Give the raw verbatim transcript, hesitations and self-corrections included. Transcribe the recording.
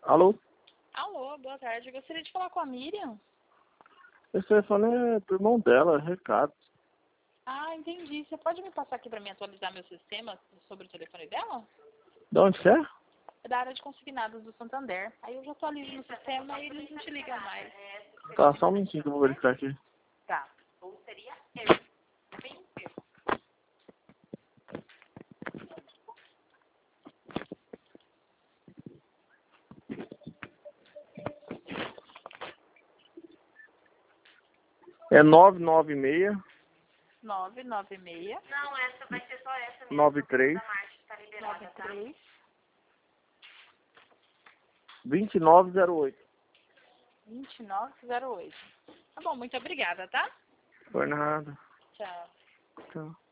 Alô? Alô, boa tarde. Eu gostaria de falar com a Miriam. Esse telefone é pro irmão dela, recado. Ah, entendi. Você pode me passar aqui para mim atualizar meu sistema sobre o telefone dela? De onde você é? É da área de consignados do Santander. Aí eu já atualizo no sistema e eles não te ligam mais. Tá, só um minutinho que eu vou verificar aqui. Tá. Ou seria eu. Bem eu. É nove nove seis, nove nove seis. Não, essa vai ser só essa mesmo. nove três, A Marte tá liberada, nove tá? três. dois nove zero oito. vinte e nove zero oito. Tá bom, muito obrigada, tá? Foi nada. Tchau. Tchau.